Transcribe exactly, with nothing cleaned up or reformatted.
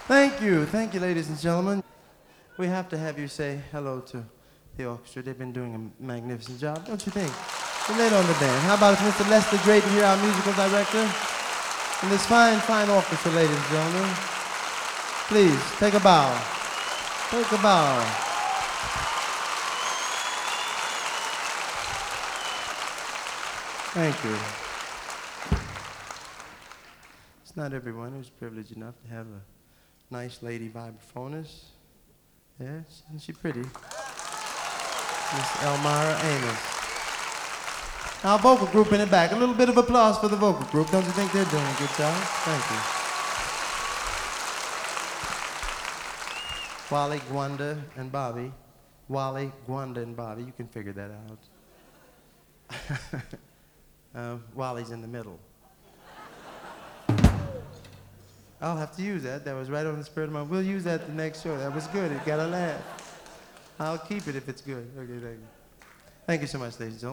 Thank you. Thank you, ladies and gentlemen. We have to have you say hello to the orchestra. They've been doing a magnificent job, don't you think? We're late on the band. How about if Mister Lester Drayton here, our musical director? And this fine, fine orchestra, ladies and gentlemen. Please, take a bow. Take a bow. Thank you. It's not everyone who's privileged enough to have a nice lady vibraphonist. Yeah, isn't she pretty? Miss Elmira Amos. Our vocal group in the back. A little bit of applause for the vocal group. Don't you think they're doing a good job? Thank you. Wally, Gwanda, and Bobby. Wally, Gwanda, and Bobby. You can figure that out. uh, Wally's in the middle. I'll have to use that. That was right on the spirit of my... We'll use that the next show. That was good. It got a laugh. I'll keep it if it's good. Okay, thank you. Thank you so much, ladies and gentlemen.